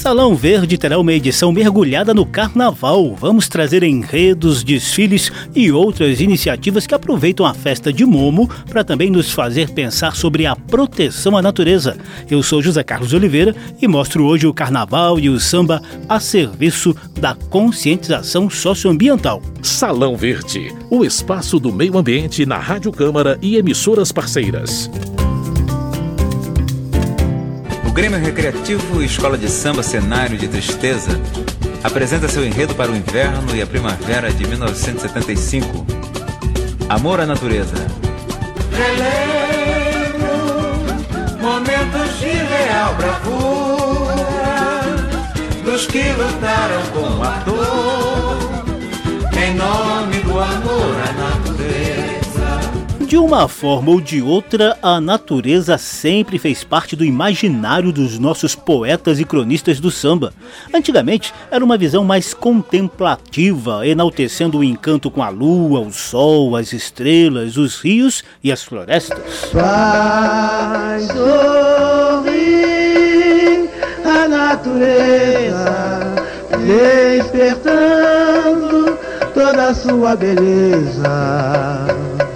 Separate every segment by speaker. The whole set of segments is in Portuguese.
Speaker 1: Salão Verde terá uma edição mergulhada no Carnaval. Vamos trazer enredos, desfiles e outras iniciativas que aproveitam a festa de Momo para também nos fazer pensar sobre a proteção à natureza. Eu sou José Carlos Oliveira e mostro hoje o Carnaval e o samba a serviço da conscientização socioambiental.
Speaker 2: Salão Verde, o espaço do meio ambiente na Rádio Câmara e emissoras parceiras.
Speaker 3: O Grêmio Recreativo Escola de Samba Cenário de Tristeza apresenta seu enredo para o inverno e a primavera de 1975. Amor à natureza.
Speaker 4: Relembro momentos de real bravura dos que lutaram com a dor em nome do amor à natureza.
Speaker 1: De uma forma ou de outra, a natureza sempre fez parte do imaginário dos nossos poetas e cronistas do samba. Antigamente, era uma visão mais contemplativa, enaltecendo o encanto com a lua, o sol, as estrelas, os rios e as florestas.
Speaker 4: Faz sorrir a natureza, despertando toda a sua beleza.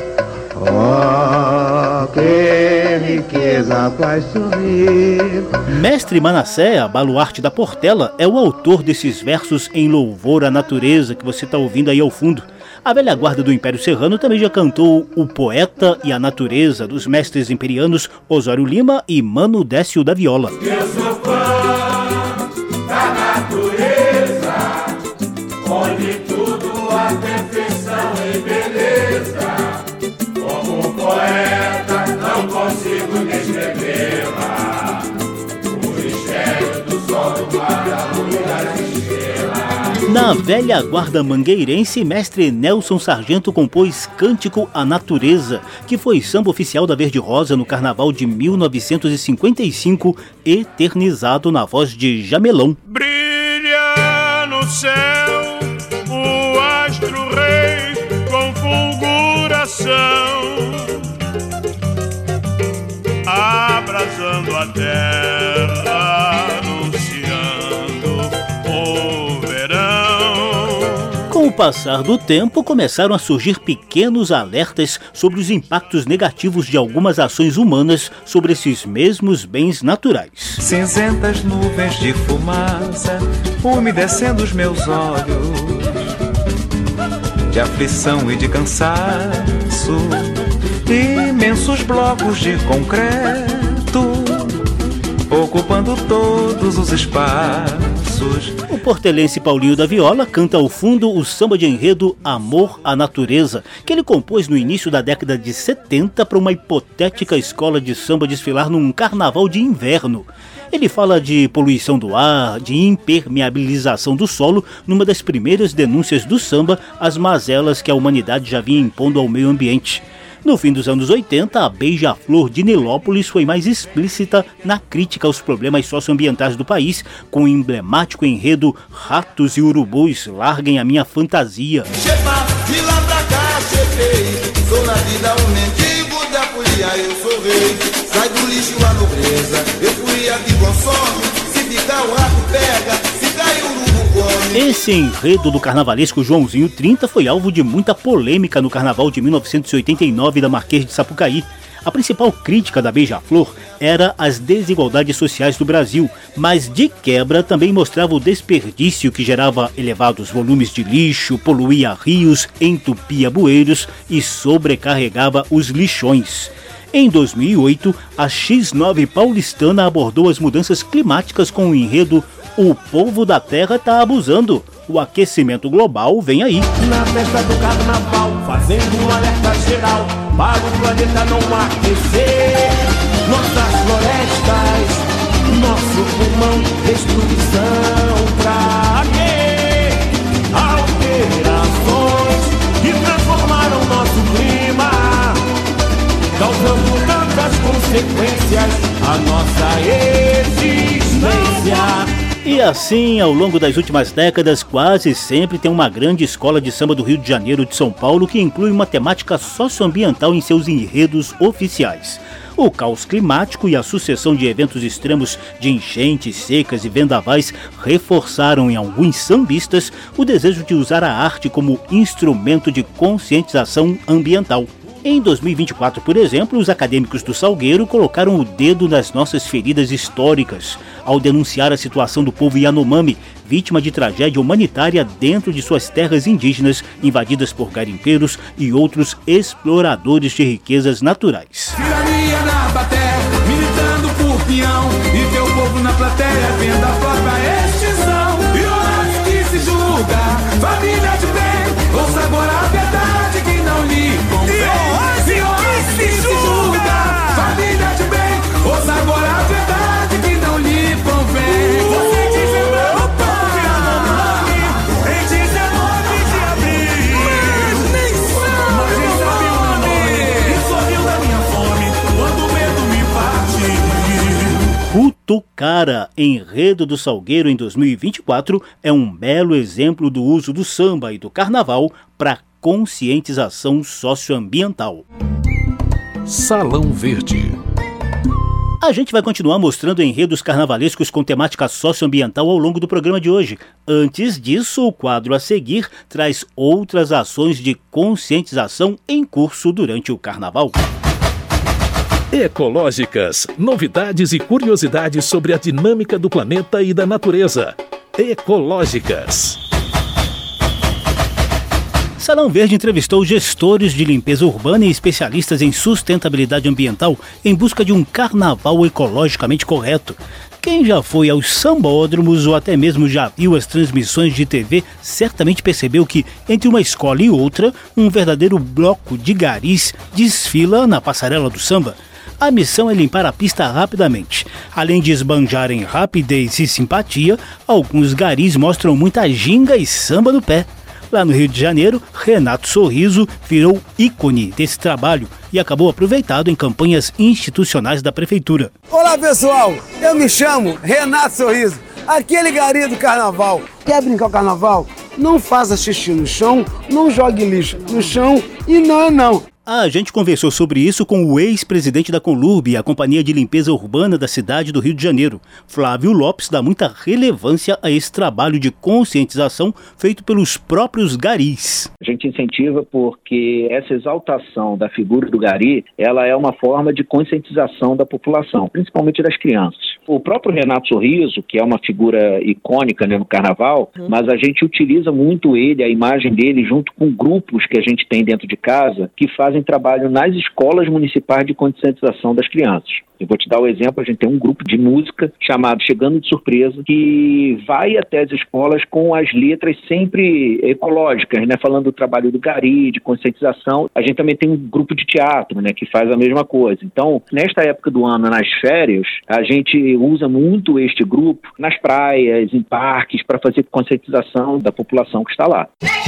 Speaker 4: Oh, que riqueza faz sorrir.
Speaker 1: Mestre Manassé, baluarte da Portela, é o autor desses versos em louvor à natureza que você está ouvindo aí ao fundo. A velha guarda do Império Serrano também já cantou O Poeta e a Natureza, dos mestres imperianos Osório Lima e Mano Décio da Viola.
Speaker 4: Eu sou fã da natureza, onde tudo há perfeição e beleza. Como poeta não consigo descrevê-la, o mistério do sol, do mar, da lua e das estrelas.
Speaker 1: Na velha guarda mangueirense, mestre Nelson Sargento compôs Cântico à Natureza, que foi samba oficial da Verde Rosa no Carnaval de 1955, eternizado na voz de Jamelão.
Speaker 5: Brilha no céu o astro-rei com fulguração, abrasando a terra, anunciando o verão.
Speaker 1: Com o passar do tempo, começaram a surgir pequenos alertas sobre os impactos negativos de algumas ações humanas sobre esses mesmos bens naturais.
Speaker 3: Cinzentas nuvens de fumaça umedecendo os meus olhos, de aflição e de cansaço, imensos blocos de concreto ocupando todos os espaços.
Speaker 1: O portelense Paulinho da Viola canta ao fundo o samba de enredo Amor à Natureza, que ele compôs no início da década de 70 para uma hipotética escola de samba desfilar num carnaval de inverno. Ele fala de poluição do ar, de impermeabilização do solo, numa das primeiras denúncias do samba às mazelas que a humanidade já vinha impondo ao meio ambiente. No fim dos anos 80, a Beija-Flor de Nilópolis foi mais explícita na crítica aos problemas socioambientais do país, com o emblemático enredo Ratos e Urubus, larguem a minha fantasia.
Speaker 4: Chepa, de lá pra cá, cheguei. Sou na vida um mendigo da folia, eu sou rei. Sai do lixo a nobreza, eu fui aqui consome. Se ficar o rato pega, se cair o urubu come.
Speaker 1: Esse enredo do carnavalesco Joãozinho 30 foi alvo de muita polêmica no carnaval de 1989 da Marquês de Sapucaí. A principal crítica da Beija-Flor era as desigualdades sociais do Brasil, mas de quebra também mostrava o desperdício que gerava elevados volumes de lixo, poluía rios, entupia bueiros e sobrecarregava os lixões. Em 2008, a X9 paulistana abordou as mudanças climáticas com o enredo O Povo da Terra tá abusando. O aquecimento global vem aí.
Speaker 6: Na festa do carnaval, fazendo um alerta geral para o planeta não aquecer. Nossas florestas, nosso pulmão, destruição pra quê? Alterações que transformaram nosso clima, causando tantas consequências à nossa existência.
Speaker 1: E assim, ao longo das últimas décadas, quase sempre tem uma grande escola de samba do Rio de Janeiro de São Paulo que inclui uma temática socioambiental em seus enredos oficiais. O caos climático e a sucessão de eventos extremos de enchentes, secas e vendavais reforçaram em alguns sambistas o desejo de usar a arte como instrumento de conscientização ambiental. Em 2024, por exemplo, os acadêmicos do Salgueiro colocaram o dedo nas nossas feridas históricas ao denunciar a situação do povo Yanomami, vítima de tragédia humanitária dentro de suas terras indígenas invadidas por garimpeiros e outros exploradores de riquezas naturais.
Speaker 7: Tirania na bateria, militando por peão, e teu povo na plateia vendo a própria extinção. Violência que se julga, família de bem, ouça agora a verdade que não lhe convém. Violência que se julga, família de bem, ouça agora a verdade que não lhe convém. Você dizendo o povo Yanomami em 19 de abril. Mas nem sabe o nome, e sorriu da minha fome quando o medo me partiu.
Speaker 1: Cutucara, enredo do Salgueiro em 2024, é um belo exemplo do uso do samba e do carnaval para conscientização socioambiental.
Speaker 2: Salão Verde.
Speaker 1: A gente vai continuar mostrando enredos carnavalescos com temática socioambiental ao longo do programa de hoje. Antes disso, o quadro a seguir traz outras ações de conscientização em curso durante o carnaval.
Speaker 2: Ecológicas, novidades e curiosidades sobre a dinâmica do planeta e da natureza. Ecológicas.
Speaker 1: Salão Verde entrevistou gestores de limpeza urbana e especialistas em sustentabilidade ambiental em busca de um carnaval ecologicamente correto. Quem já foi aos sambódromos ou até mesmo já viu as transmissões de TV certamente percebeu que, entre uma escola e outra, um verdadeiro bloco de garis desfila na passarela do samba. A missão é limpar a pista rapidamente. Além de esbanjarem rapidez e simpatia, alguns garis mostram muita ginga e samba no pé. Lá no Rio de Janeiro, Renato Sorriso virou ícone desse trabalho e acabou aproveitado em campanhas institucionais da prefeitura.
Speaker 8: Olá pessoal, eu me chamo Renato Sorriso, aquele gari do carnaval. Quer brincar o carnaval? Não faça xixi no chão, não jogue lixo no chão e não.
Speaker 1: A gente conversou sobre isso com o ex-presidente da Conlurb, a Companhia de Limpeza Urbana da cidade do Rio de Janeiro. Flávio Lopes dá muita relevância a esse trabalho de conscientização feito pelos próprios garis.
Speaker 9: A gente incentiva porque essa exaltação da figura do gari, ela é uma forma de conscientização da população, principalmente das crianças. O próprio Renato Sorriso, que é uma figura icônica, né, no carnaval, mas a gente utiliza muito ele, a imagem dele, junto com grupos que a gente tem dentro de casa, que fazem trabalho nas escolas municipais de conscientização das crianças. Eu vou te dar o exemplo, a gente tem um grupo de música chamado Chegando de Surpresa, que vai até as escolas com as letras sempre ecológicas, né, falando do trabalho do gari, de conscientização. A gente também tem um grupo de teatro, né, que faz a mesma coisa. Então, nesta época do ano, nas férias, a gente usa muito este grupo nas praias, em parques, para fazer conscientização da população que está lá.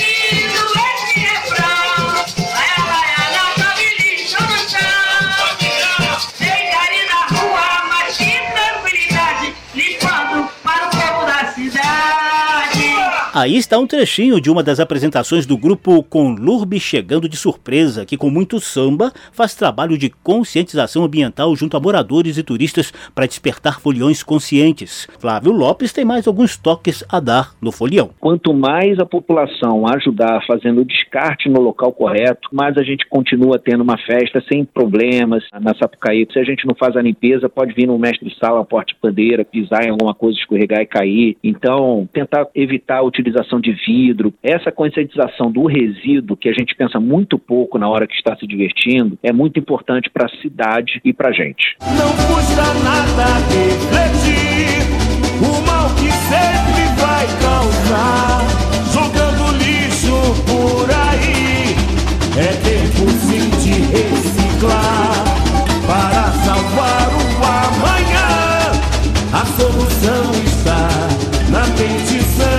Speaker 1: Aí está um trechinho de uma das apresentações do grupo Conlurb Chegando de Surpresa, que com muito samba faz trabalho de conscientização ambiental junto a moradores e turistas para despertar foliões conscientes. Flávio Lopes tem mais alguns toques a dar no folião.
Speaker 9: Quanto mais a população ajudar fazendo o descarte no local correto, mais a gente continua tendo uma festa sem problemas na Sapucaí. Se a gente não faz a limpeza, pode vir no mestre-sala, porta-bandeira, pisar em alguma coisa, escorregar e cair. Então, tentar evitar a utilização de vidro, essa conscientização do resíduo, que a gente pensa muito pouco na hora que está se divertindo, é muito importante para a cidade e para a gente.
Speaker 7: Não custa nada refletir o mal que sempre vai causar, jogando lixo por aí. É tempo sim de reciclar para salvar o amanhã. A solução está na petição.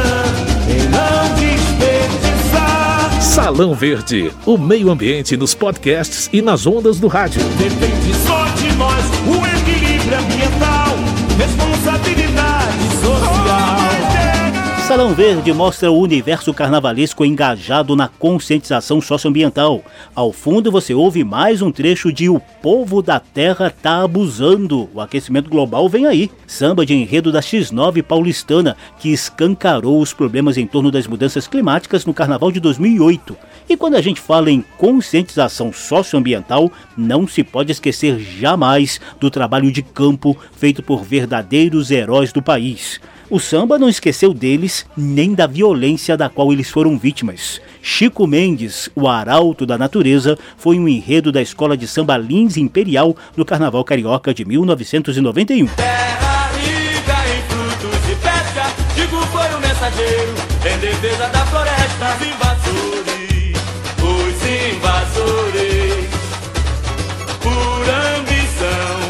Speaker 2: Salão Verde, o meio ambiente nos podcasts e nas ondas do rádio.
Speaker 7: Depende só de nós, o equilíbrio ambiental, responsabilidade social.
Speaker 1: Salão Verde mostra o universo carnavalesco engajado na conscientização socioambiental. Ao fundo você ouve mais um trecho de O Povo da Terra Tá Abusando. O aquecimento global vem aí. Samba de enredo da X9 paulistana, que escancarou os problemas em torno das mudanças climáticas no Carnaval de 2008. E quando a gente fala em conscientização socioambiental, não se pode esquecer jamais do trabalho de campo feito por verdadeiros heróis do país. O samba não esqueceu deles nem da violência da qual eles foram vítimas. Chico Mendes, o arauto da natureza, foi um enredo da Escola de Samba Lins Imperial no Carnaval Carioca de 1991.
Speaker 6: Terra rica em frutos e pesca, Chico foi o mensageiro em defesa da floresta. Os invasores, por ambição,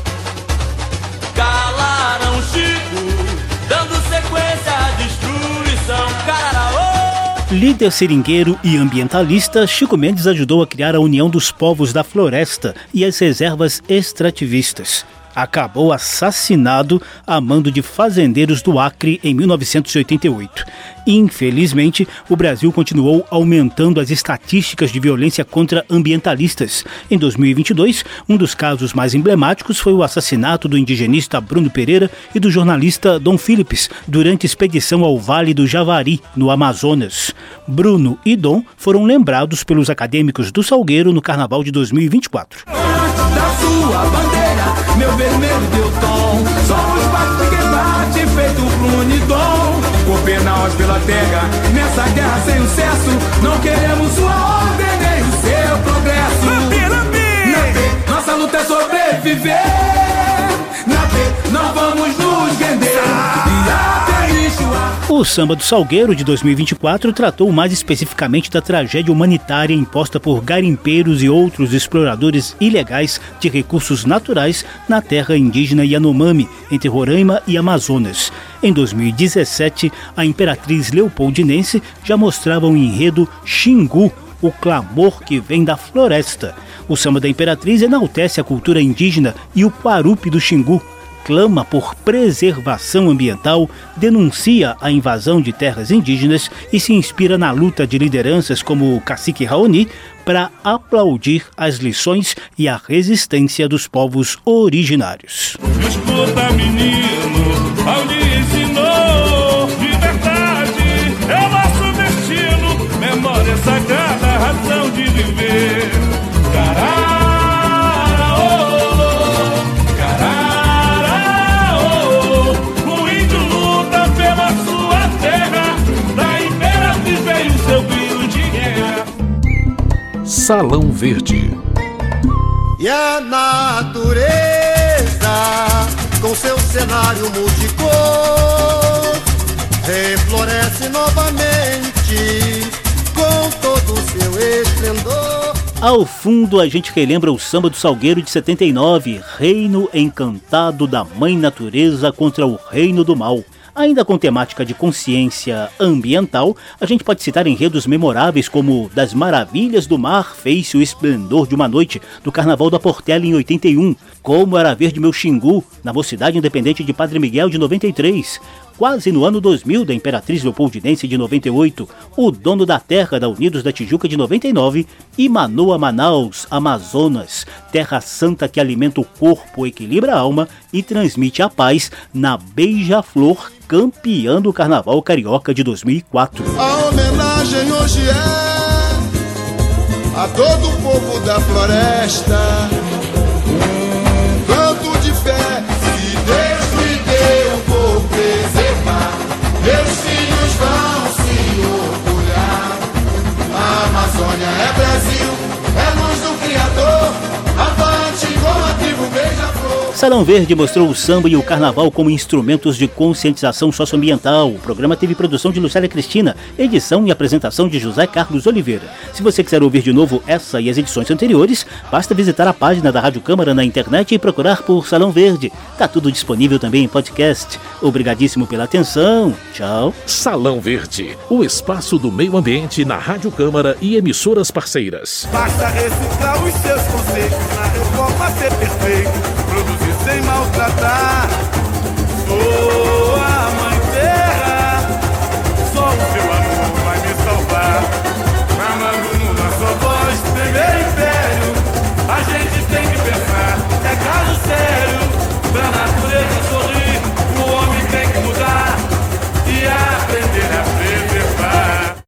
Speaker 6: calaram Chico, dando sequência à destruição.
Speaker 1: Líder seringueiro e ambientalista, Chico Mendes ajudou a criar a União dos Povos da Floresta e as reservas extrativistas. Acabou assassinado a mando de fazendeiros do Acre em 1988. Infelizmente, o Brasil continuou aumentando as estatísticas de violência contra ambientalistas. Em 2022, um dos casos mais emblemáticos foi o assassinato do indigenista Bruno Pereira e do jornalista Dom Philips durante expedição ao Vale do Javari, no Amazonas. Bruno e Dom foram lembrados pelos acadêmicos do Salgueiro no Carnaval de 2024.
Speaker 7: Da sua bandeira, meu vermelho deu tom. Somos parte que bate, feito pro Unidom. Copenaus pela terra, nessa guerra sem sucesso. Não queremos sua ordem, nem o seu progresso. Na B, nossa luta é sobreviver. Na B, não vamos nos vender. E até lixo.
Speaker 1: O Samba do Salgueiro de 2024 tratou mais especificamente da tragédia humanitária imposta por garimpeiros e outros exploradores ilegais de recursos naturais na terra indígena Yanomami, entre Roraima e Amazonas. Em 2017, a Imperatriz Leopoldinense já mostrava o enredo Xingu, o clamor que vem da floresta. O Samba da Imperatriz enaltece a cultura indígena e o Quarupi do Xingu, clama por preservação ambiental, denuncia a invasão de terras indígenas e se inspira na luta de lideranças como o Cacique Raoni para aplaudir as lições e a resistência dos povos originários.
Speaker 5: Escuta, menino, alguém ensinou, liberdade é o nosso destino, memória sagrada, razão de viver.
Speaker 2: Salão Verde.
Speaker 4: E a natureza, com seu cenário multicor, refloresce novamente com todo o seu esplendor.
Speaker 1: Ao fundo a gente relembra o Samba do Salgueiro de 79, Reino Encantado da Mãe Natureza contra o Reino do Mal. Ainda com temática de consciência ambiental, a gente pode citar enredos memoráveis como Das Maravilhas do Mar fez-se o esplendor de uma noite, do Carnaval da Portela em 81, Como Era Verde Meu Xingu, na Mocidade Independente de Padre Miguel de 93, quase no ano 2000 da Imperatriz Leopoldinense de 98, O Dono da Terra da Unidos da Tijuca de 99 e Manoa Manaus, Amazonas, terra santa que alimenta o corpo, equilibra a alma e transmite a paz, na Beija-Flor, campeã do Carnaval Carioca de 2004.
Speaker 4: A homenagem hoje é a todo o povo da floresta, um canto de fé, se Deus me deu, vou preservar, meus filhos vão se orgulhar. A Amazônia é Brasil, é luz do Criador, avante com a tribo Beija-Flor.
Speaker 1: Salão Verde mostrou o samba e o carnaval como instrumentos de conscientização socioambiental. O programa teve produção de Lucélia Cristina, edição e apresentação de José Carlos Oliveira. Se você quiser ouvir de novo essa e as edições anteriores, basta visitar a página da Rádio Câmara na internet e procurar por Salão Verde. Tá tudo disponível também em podcast. Obrigadíssimo pela atenção. Tchau.
Speaker 2: Salão Verde, o espaço do meio ambiente na Rádio Câmara e emissoras parceiras.
Speaker 6: Basta reciclar os seus conceitos na reforma ser perfeito.